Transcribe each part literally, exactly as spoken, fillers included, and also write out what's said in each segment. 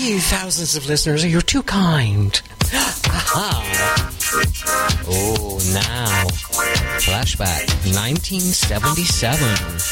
you thousands of listeners. You're too kind. Aha. Oh, now. Flashback. nineteen seventy-seven.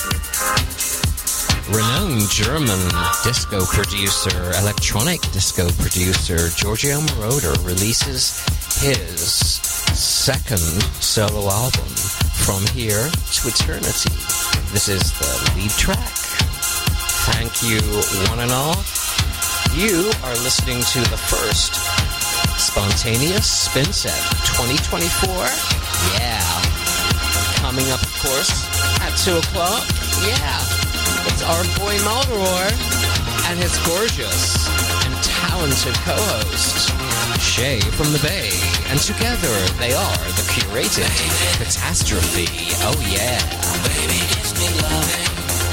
Renowned German disco producer, electronic disco producer, Giorgio Moroder releases his second solo album, From Here to Eternity. This is the lead track. Thank you, one and all. You are listening to the first Spontaneous Spin Set twenty twenty-four. Yeah. Coming up, of course, at two o'clock. Yeah. It's our boy Maldoror and his gorgeous and talented co-host, Shay from the Bay. And together they are the curated catastrophe. Oh yeah. Baby gives me loving,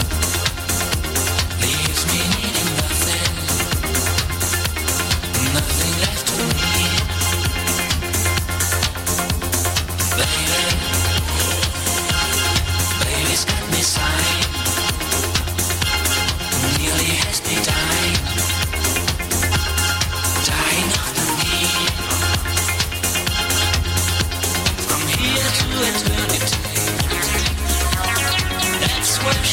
leaves me needing nothing, nothing left to me. Baby, baby's got me sighing, nearly has me dying, dying of the need. From here to eternity, that's where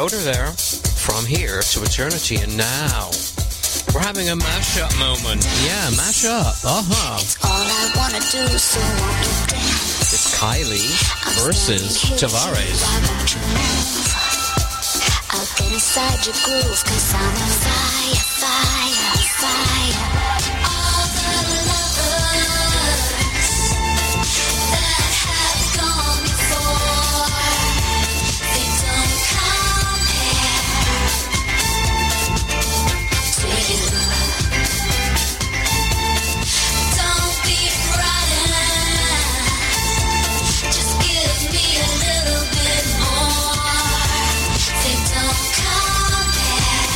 Moroder there. From Here to Eternity, and now we're having a mashup moment. Yeah, mashup. Uh-huh. It's all I wanna do, so won't you dance? It's Kylie versus Tavares. I'll get inside your groove, cause I'm on fire, fire, fire. All the lovers that have gone before, they don't compare to you. Don't be frightened, just give me a little bit more. They don't compare.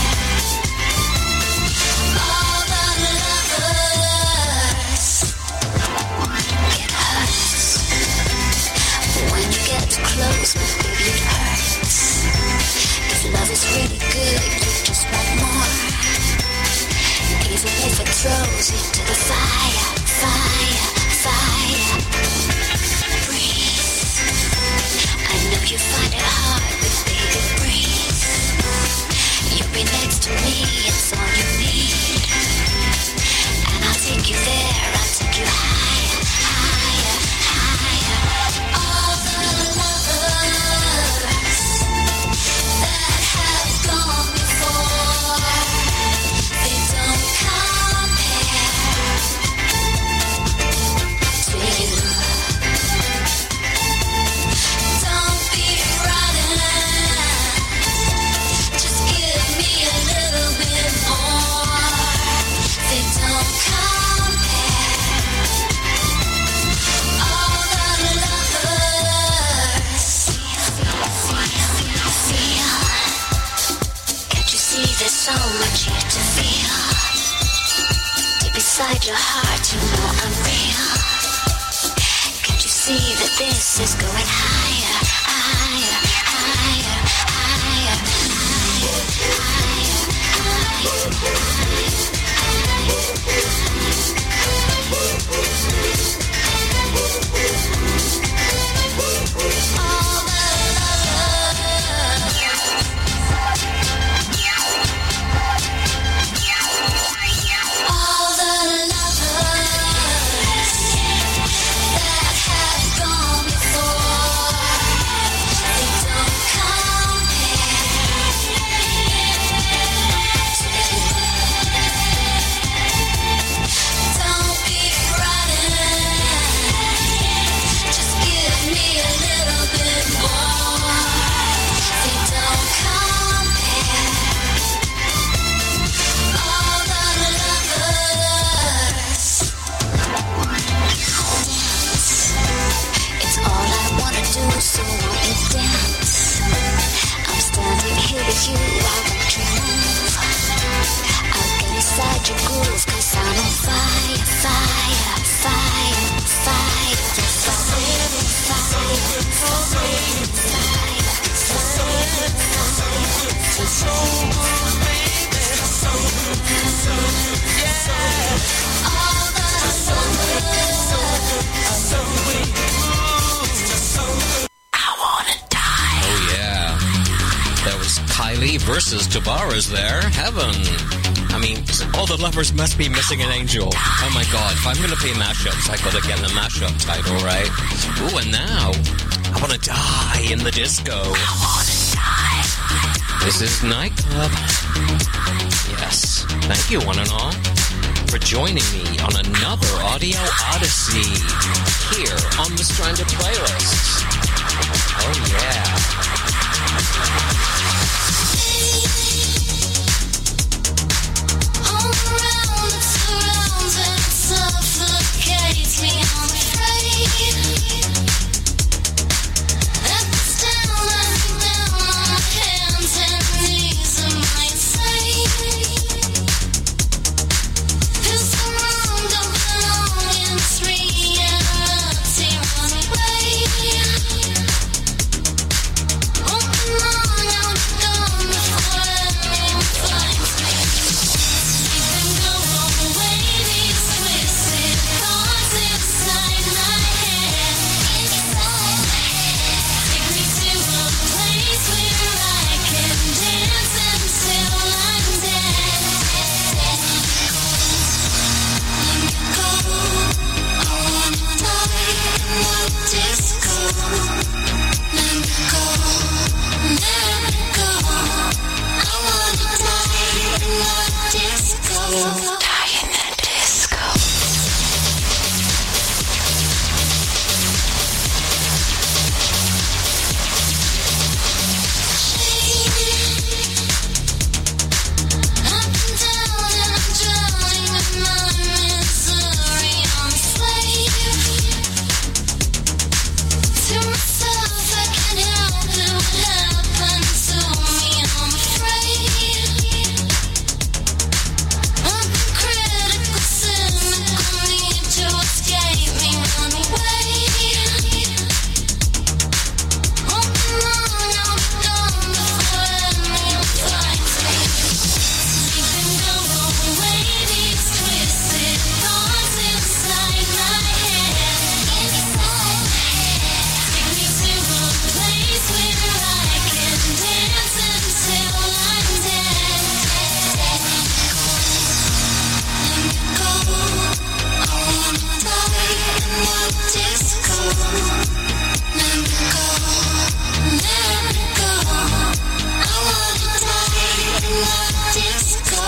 All the lovers, it hurts when you get too close, but baby it hurts. If love is really good, you just want more. Even if it throws you to the fire, fire, fire. Breathe. I know you find it hard, but baby breathe. You'll be next to me, it's all you need. And I'll take you there, I'll take you higher, higher, higher. All the lovers that have gone before, they don't compare to you. Don't be frightened, just give me a little bit more. They don't compare. All the lovers, feel, feel. Can't you see there's so much here to feel? Deep inside your heart, you know I'm real. Can't you see that this is going higher, higher, higher, higher, all the lovers, all the lovers that have gone before, they don't compare to you. Don't be frightened, just give me a little bit more. They don't compare. All the lovers, dance. It's all I wanna do, so won't you dance? I'm standing here with you, I want you move. I'll get inside your groove, cause I'm on fire, fire, fire, fire, Oh, yeah. That was Kylie versus Tavares there. Heaven. I mean, all the lovers must be missing an angel. Oh, my God. If I'm going to play mashups, I got to get the mashup title, right? Ooh, and now, I want to die in the disco. I want to die. This is Nightclub. Yes. Thank you, one and all, for joining me on another Audio Odyssey here on the Stranded Playlists. Oh, yeah. all around it surrounds and suffocates me, I'm afraid. At this down, I'm down on my hands and knees, I might say. Feels so wrong, don't belong in this reality, run away. Open long, out the door,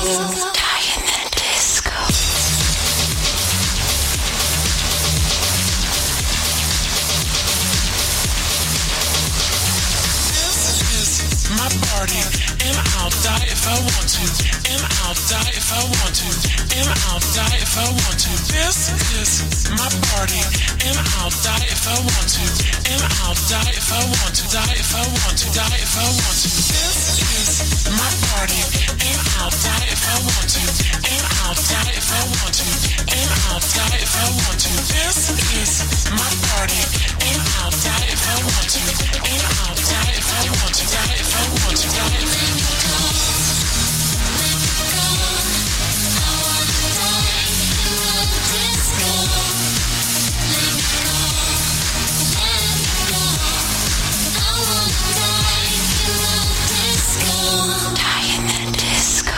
Die in the disco. My party, and I'll die if I want to, and I'll die if I want to, and I'll die if I want to. This is my party, and I'll die if I want to, and I'll die if I want to, die if I want to, die if I want to. This is my party, and I'll die if I want to, and I'll die if I want to, and I'll die if I want to. This is my party, and I'll die if I want to, and I'll die if I want to, die if I want to, die if I want to. Die in the disco.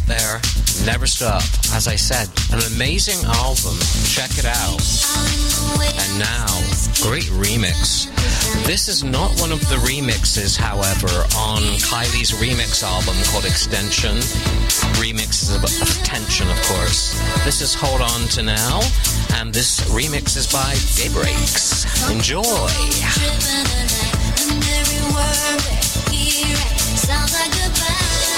there. Never Stop. As I said, an amazing album. Check it out. And now, great remix. This is not one of the remixes, however, on Kylie's remix album called Extension. Remixes of, of Tension, of course. This is Hold On To Now, and this remix is by Daybreaks. Enjoy. Sounds like goodbye.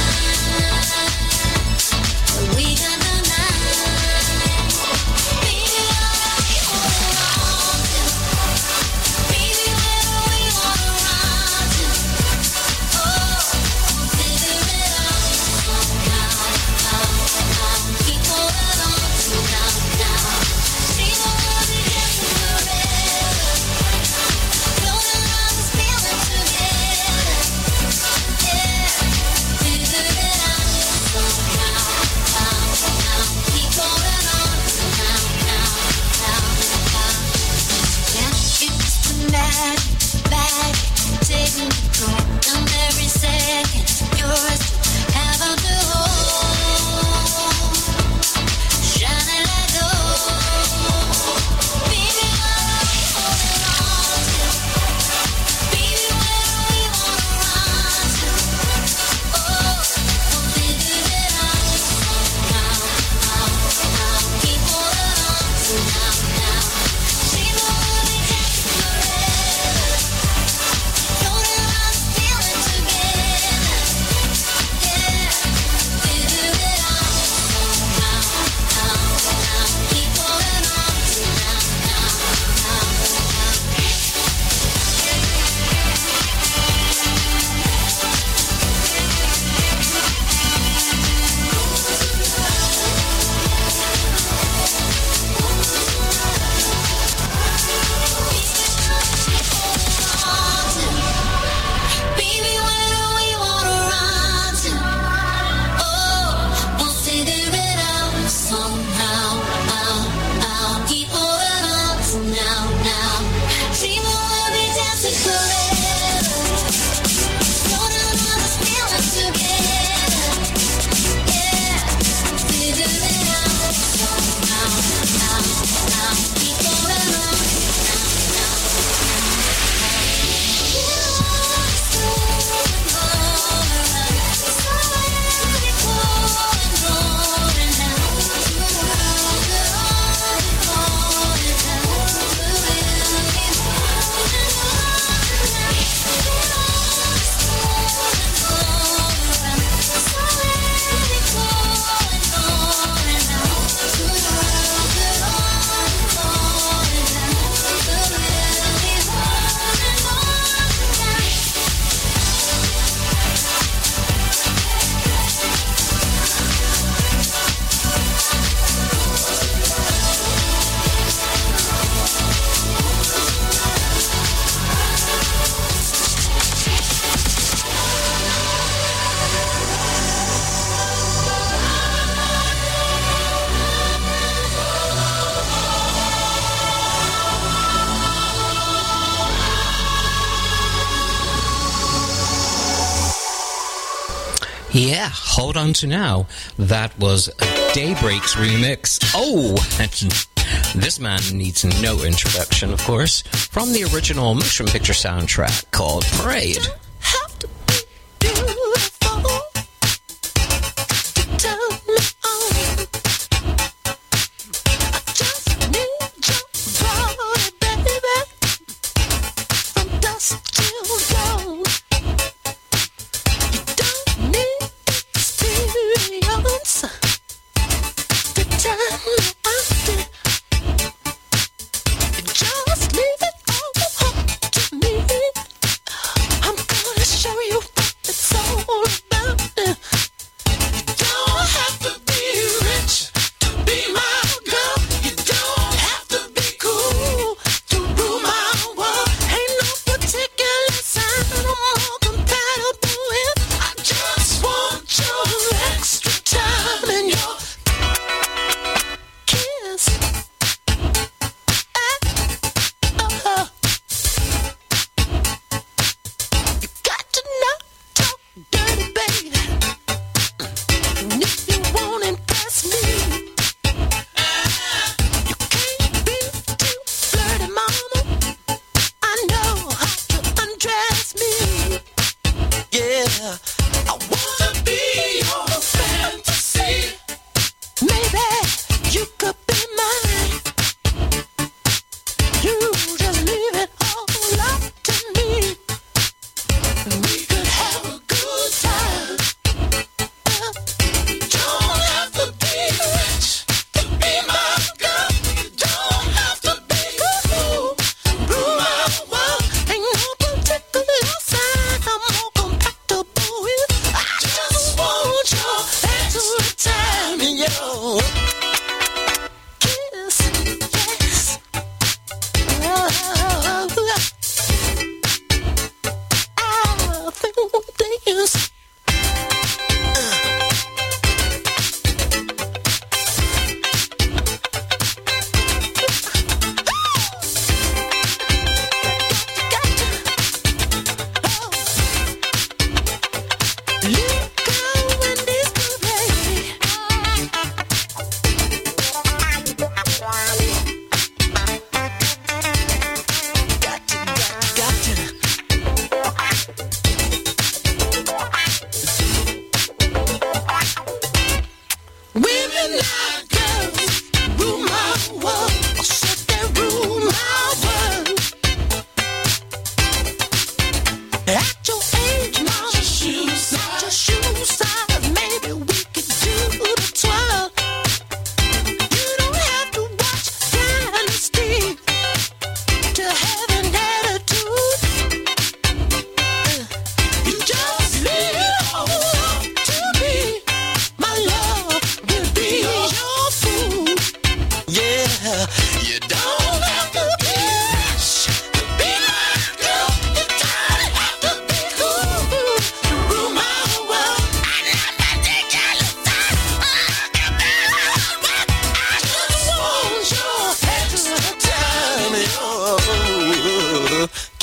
We got the night. Baby, we wanna run to. Baby, where we wanna run to. Oh, figure it out somehow. Keep holding on to now, now. See the world is dancing forever. Floating around this feeling together. Yeah, figure it out somehow. Keep holding on to now, now, now, now. Yeah, it's the magic, magic, taking control. And every second, yours to have on the hold. Shining like gold. Baby, where we holding on to? Baby, where we wanna run to? Oh, we'll figure it out somehow. Keep holding on to now, now. See the world is dancing forever. Floating around this feeling together. Yeah, figure it out somehow. Keep holding on to now, now, now, now. Baby, where do we wanna run to? Oh, we'll figure it out somehow. Keep holding on to now, now. Dream we'll be dancing forever. Floating around this feeling together. Yeah, figure it out somehow. Keep holding on to now, now. Yeah, Hold On To Now. That was a Daybreaks remix. Oh, this man needs no introduction, of course, from the original motion picture soundtrack called Parade. Have to be beautiful to turn me on. I just need your body, baby, from dusk till dawn. You don't need experience to turn me on. You just leave it all up to me. I'm gonna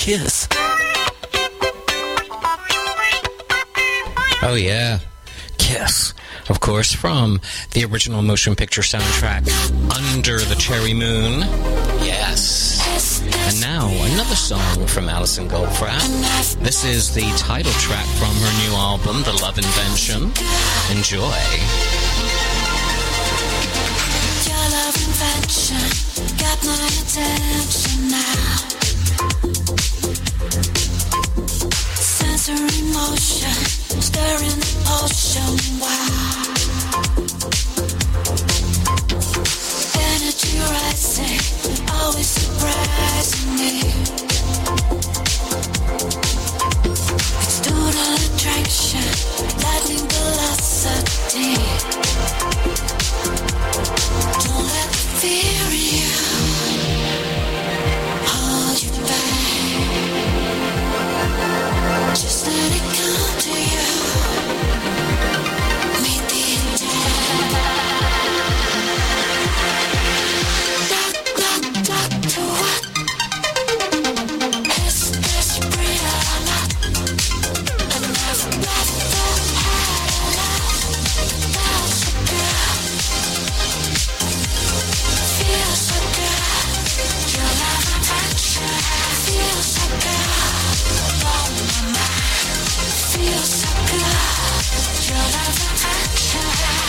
Kiss. Oh yeah, Kiss. Of course, from the original motion picture soundtrack, Under the Cherry Moon. Yes. And now, another song from Alison Goldfrapp. This is the title track from her new album, The Love Invention. Enjoy. Your love invention got my attention now. Sensory motion, stirring the potion, wow. Energy rising, always surprising me. External attraction, lightning velocity. Don't let the fear in you hold you back. Just let it come to you. Meet the intent. Knock, knock, knock to what? Is this real or not? Enough left to hide alive. That's so good. Feels so good. Your love affection feels so good. Blow my mind. Feels so good. Your love affection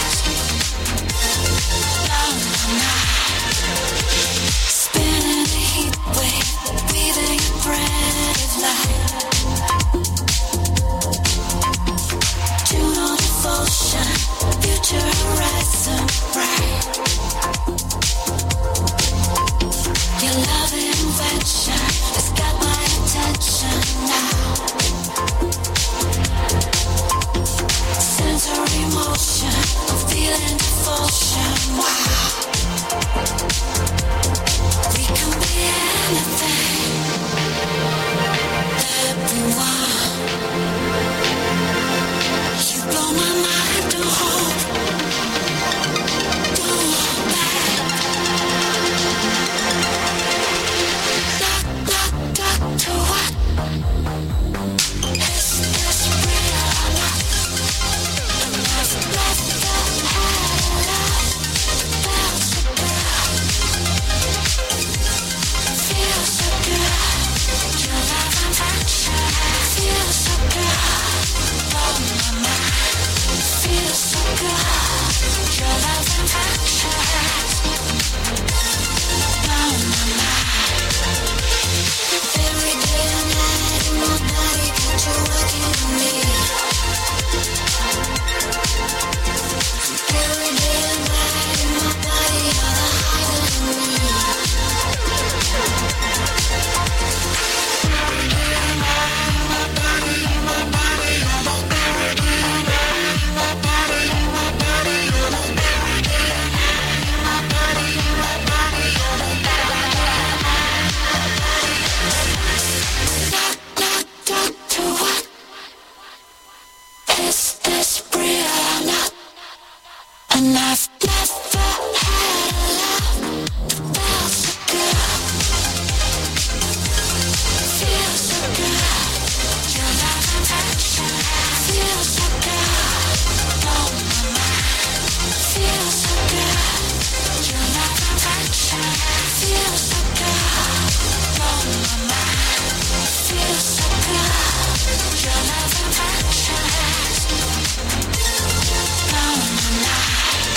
blow my mind. Spinning the heat wave, breathing a breath of light. Tune on devotion, future horizon bright. Your love invention has got my attention now. Sensory motion, I'm feeling devotion, wow. We can be anything that we want. You blow my mind, don't hold, don't hold back. Knock, knock, knock to what? Is this real or not? Enough left to hide alive. Felt so good. Feels so good. Your love affection feels so good. Blow my mind. Feels so good. Your love affection blow my mind. Every day and night in my body, got you working on me. Every day and night in my body, you're the higher in me. Every day and night in my body, in my body, you're the every day and night in my body, in my body, you're the every day and night in my body, in my body, you're the knock, knock, knock to what? Is this real or not? And I've never had a love that felt so good. Feels so good. Your love affection feels so good. Blow my mind. Feels so good. Your love affection feels so good. Blow my mind. Feels so good. Your love affection blow my mind.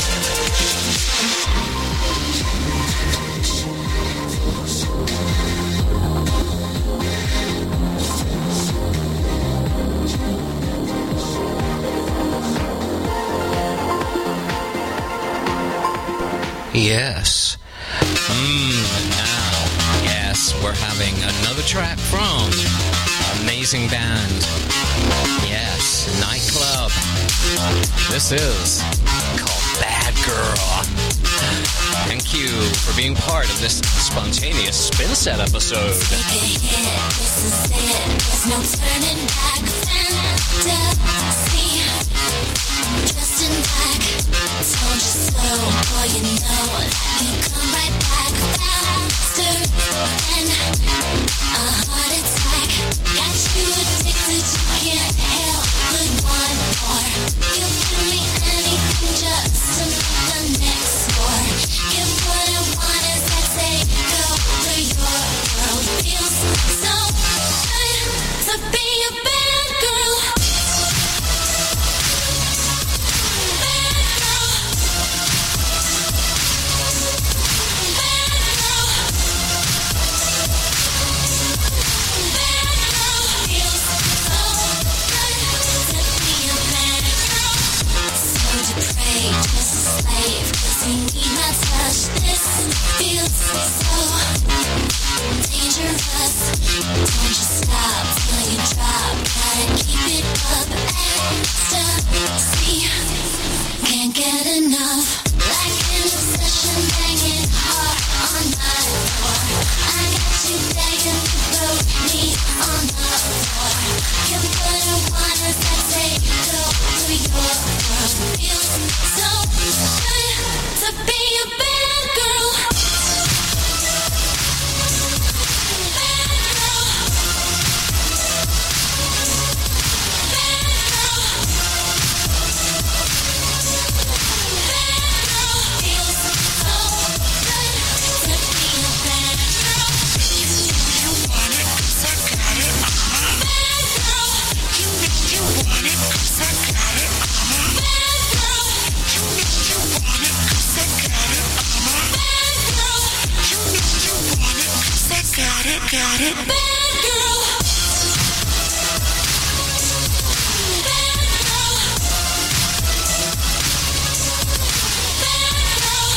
Yes. Mmm, and now, yes, we're having another track from amazing band. Yes, Nightclub. This is called Bad Girl. Thank you for being part of this spontaneous spin set episode. Take a hit, this is it. There's no turning back. Fantasy, dressed in black. Told you so, boy, you know you come right back faster than a heart attack. got it. Bad girl. Bad girl. Bad girl.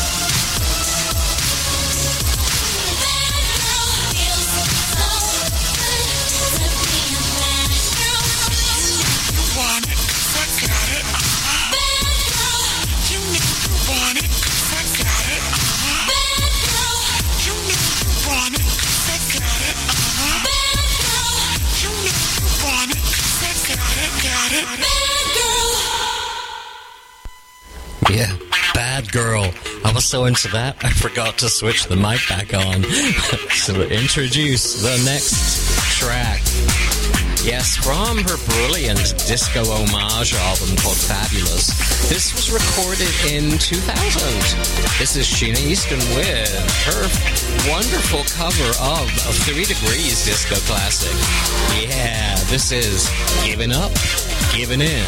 Bad girl. Feels so good to be a bad girl. You want it 'cause I got it. Uh-huh. Bad girl. You know you want it 'cause I got it. Uh-huh. Bad girl. You know you want it 'cause I got it. Uh-huh. Bad girl. You know you want it 'cause I got it. Got it. Bad girl. Yeah, Bad Girl. I was so into that, I forgot to switch the mic back on. So introduce the next track. Yes, from her brilliant disco homage album called Fabulous. This was recorded in two thousand. This is Sheena Easton with her wonderful cover of a Three Degrees disco classic. Yeah, this is Giving Up, Giving In.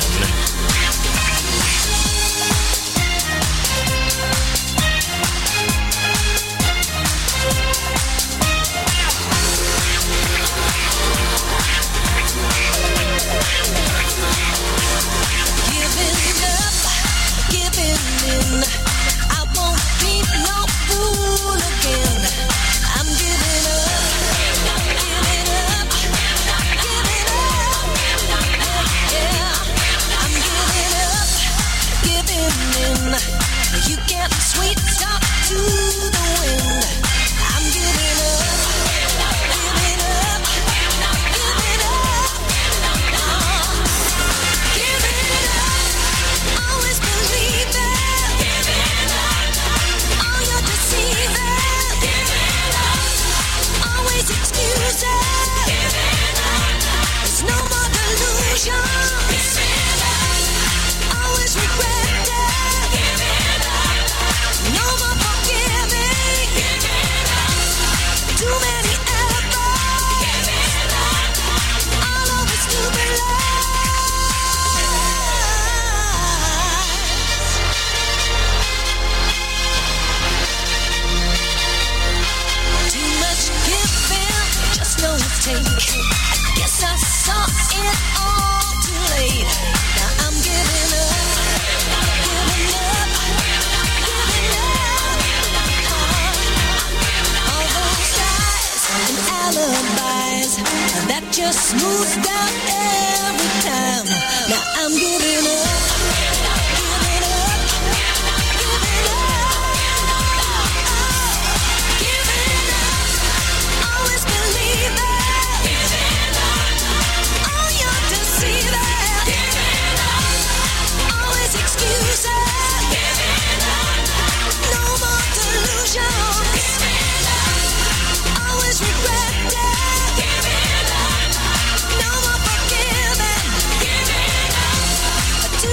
Too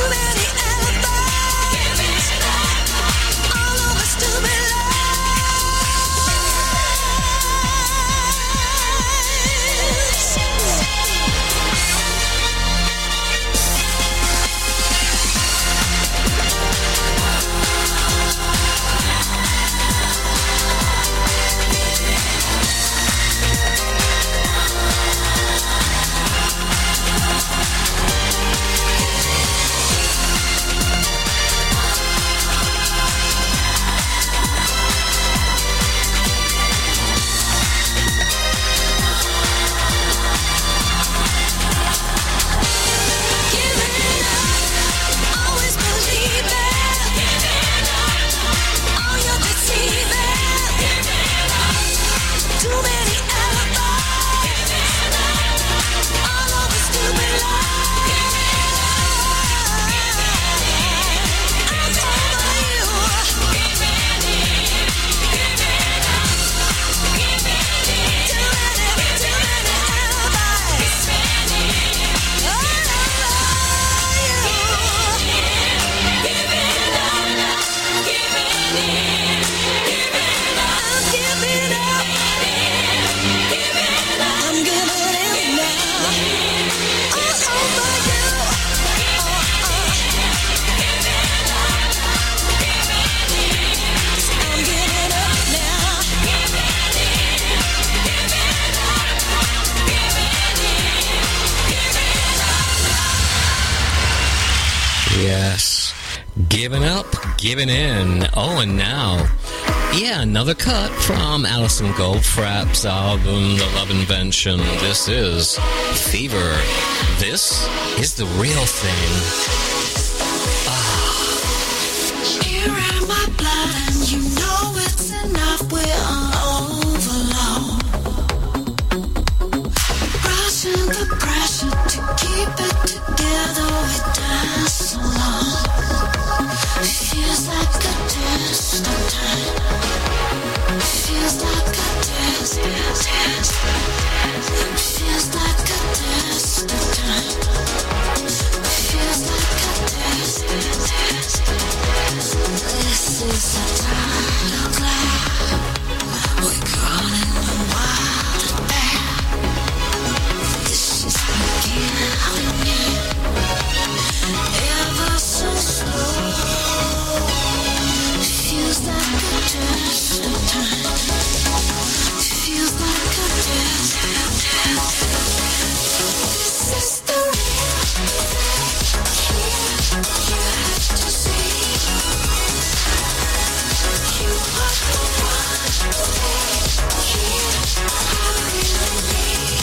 Giving up, giving in. Oh, and now, yeah, another cut from Alison Goldfrapp's album, The Love Invention. This is Fever. This is the real thing. Ah. You're in my blood and you know it's enough. We're on overload. Rushing the pressure to keep it together. We dance alone. Feels like a distant time. Feels like a distant time. Feels like a distant time. Feels like a distant time. This is a tidal cloud. We're calling the wild and bad. This is beginning. Ever so slow. Feels like a distant time. Feels like a distant time. This is the real thing. You have to see. You are the one here. I really need.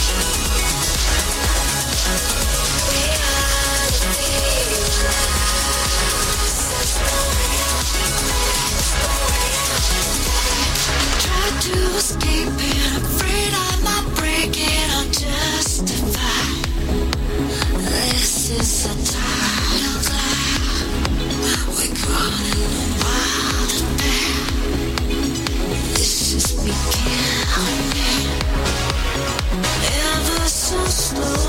We are the people. This is the real thing. Try to escape it, afraid I might break it or justify. This is a tidal cloud. We're calling the wild and bad. This is beginning. Ever so slow.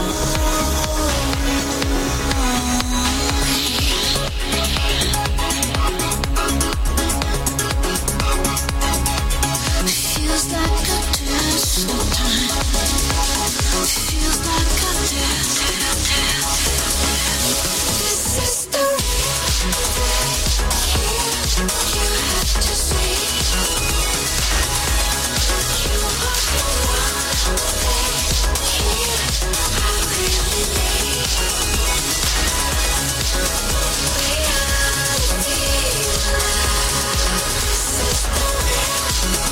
Feels like a distant time. Feels like a distant time. This is the real thing. You have to see. You are the one here. I really need. We are the people. This is the real thing.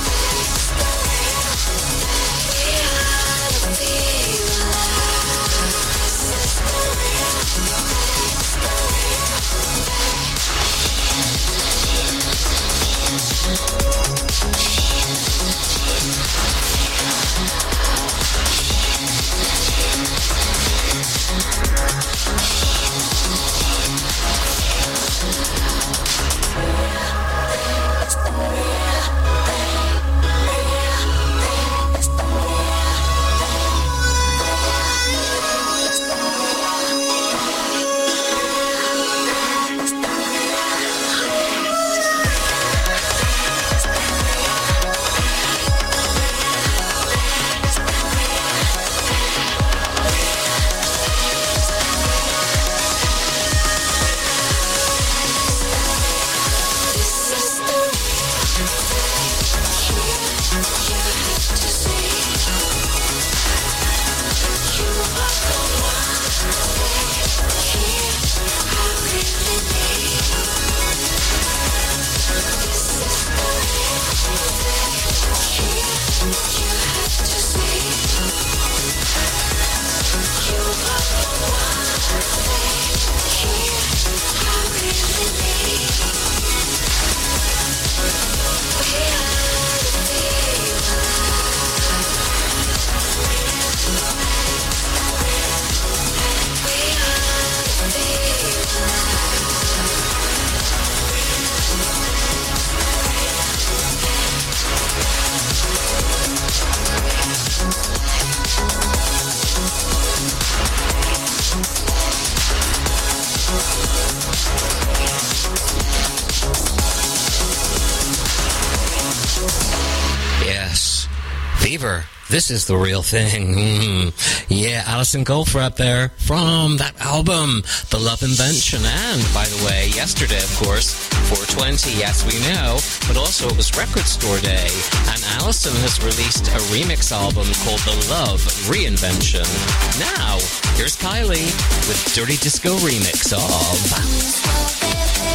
Fever. This is the real thing. Mm. Yeah, Alison Goldfrapp there from that album, The Love Invention. And, by the way, yesterday, of course, four twenty, yes, we know, but also it was Record Store Day. And Alison has released a remix album called The Love Reinvention. Now, here's Kylie with Dirty Disco remix of...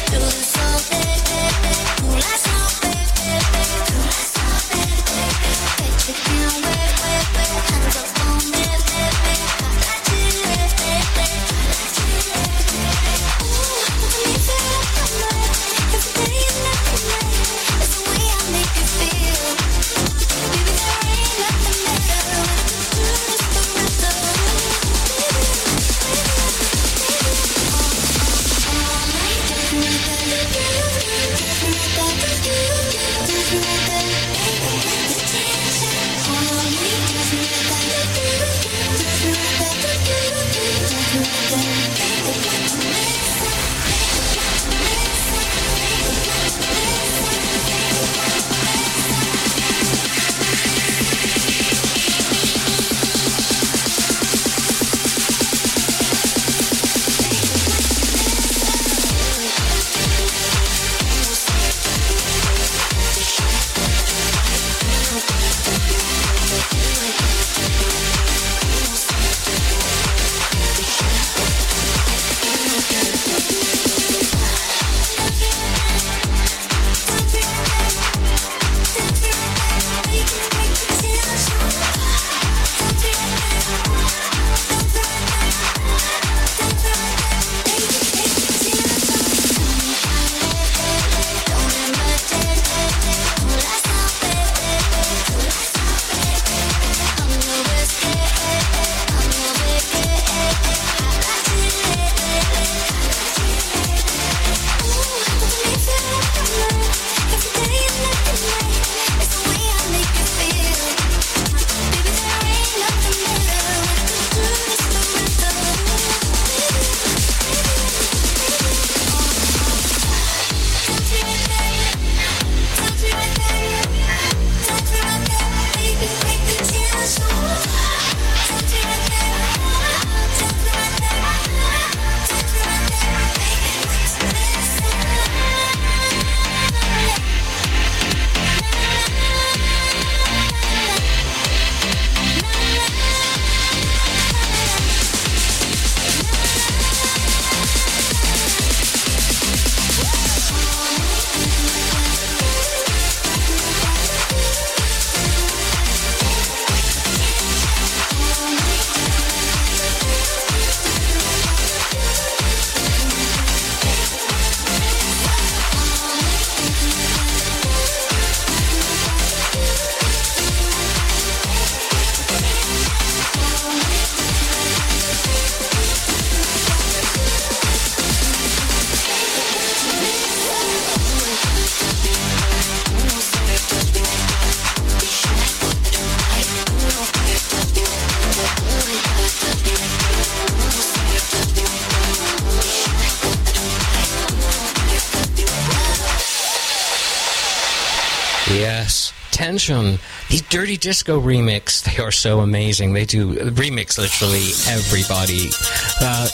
Yes. Tension. The Dirty Disco remix. They are so amazing. They do remix literally everybody. Uh,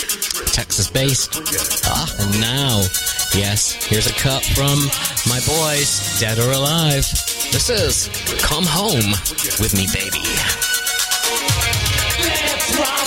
Texas-based. Ah, and now, yes, here's a cut from my boys, Dead or Alive. This is Come Home With Me, Baby. Let's rock.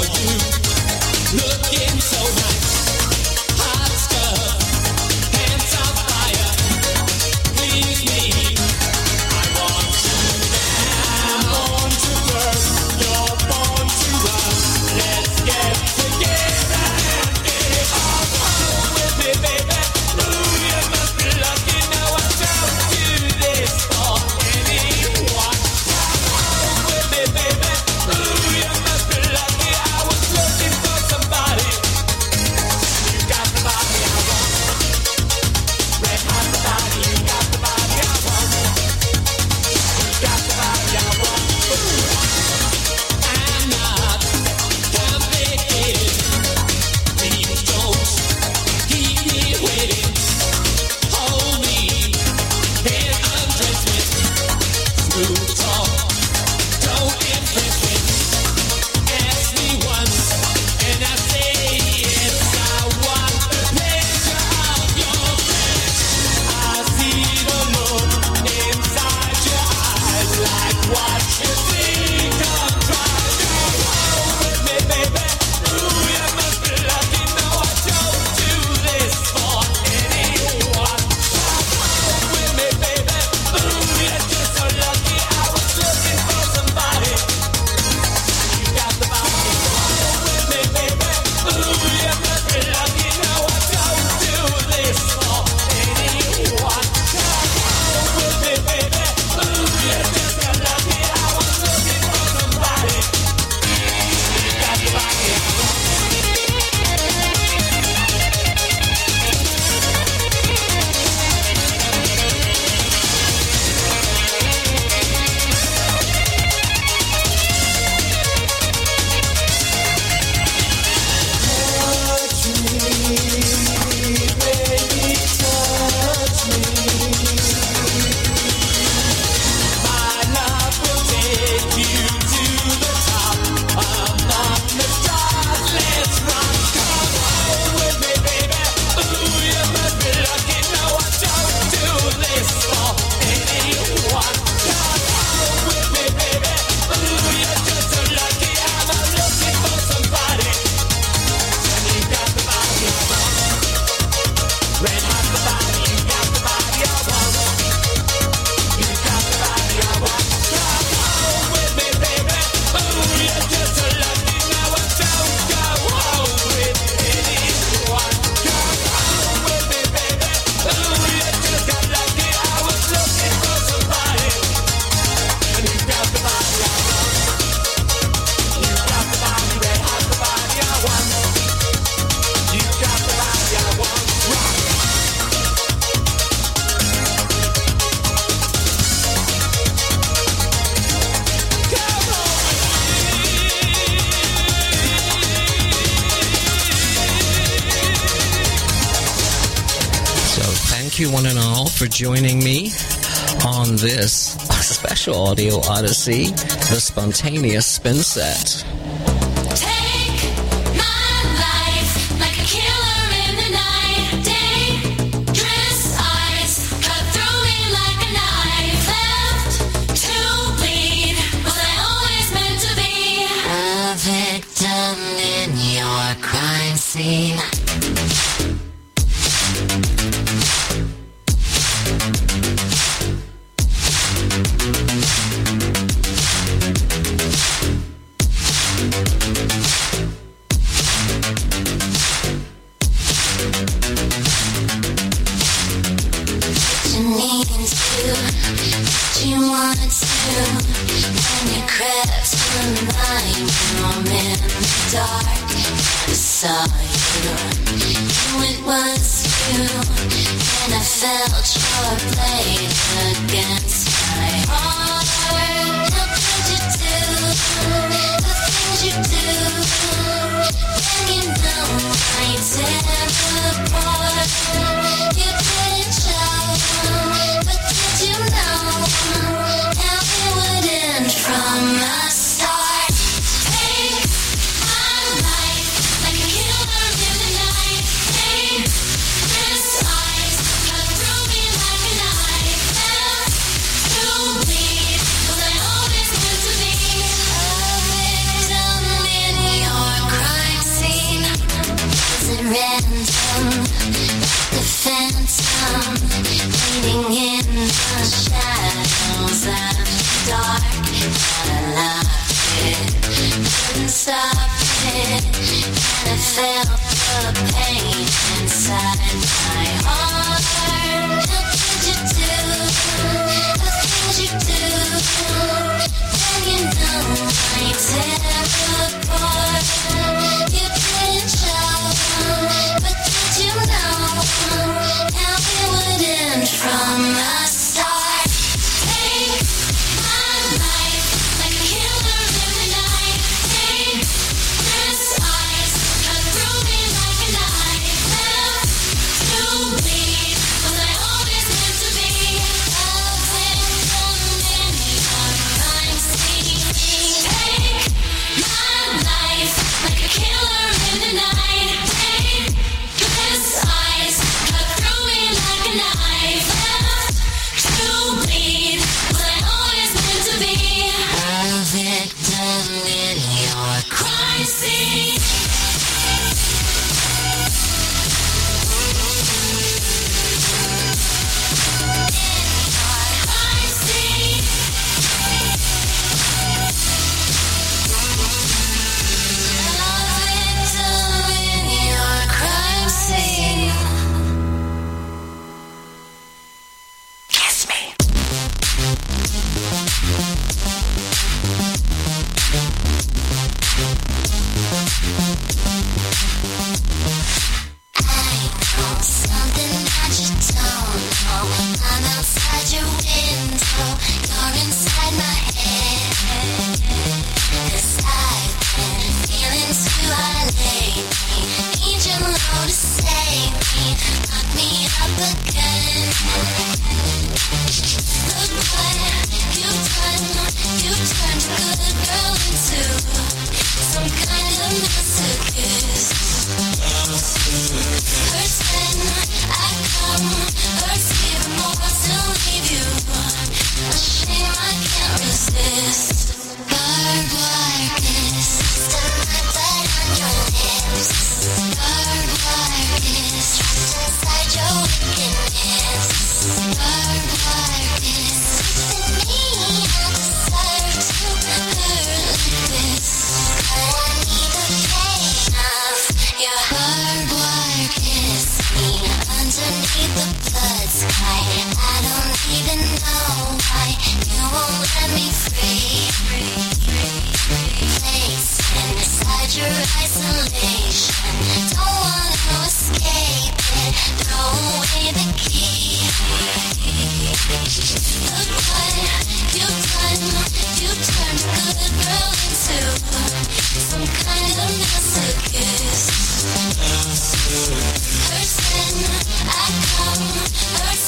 Looking so nice, hot stuff, hands you one and all for joining me on this special audio odyssey, the Spontaneous Spin Set. Take my life like a killer in the night. Dangerous eyes cut through me like a knife. Left to bleed, was I always meant to be a victim in your crime scene? Person, I come,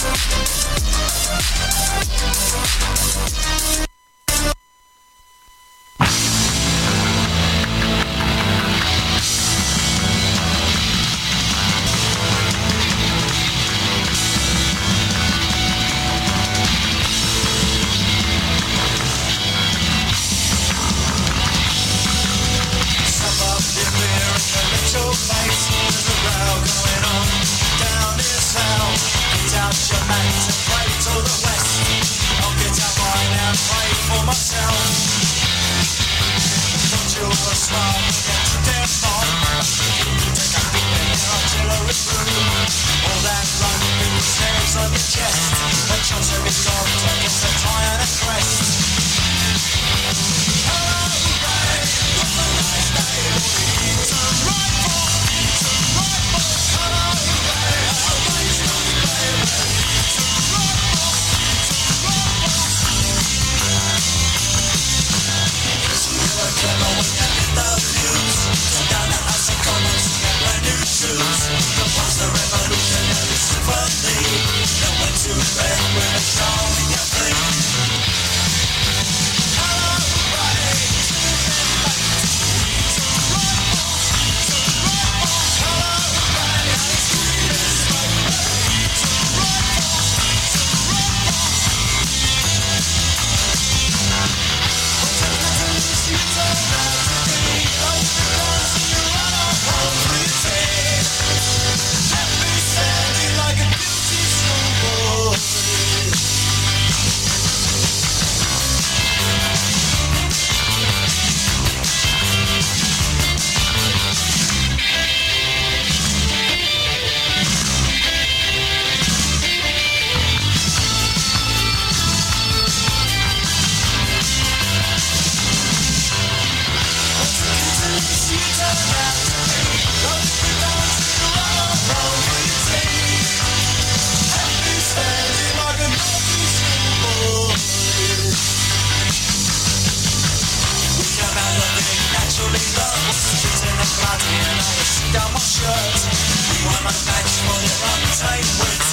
Down my shirt, we want a match for the untamed words.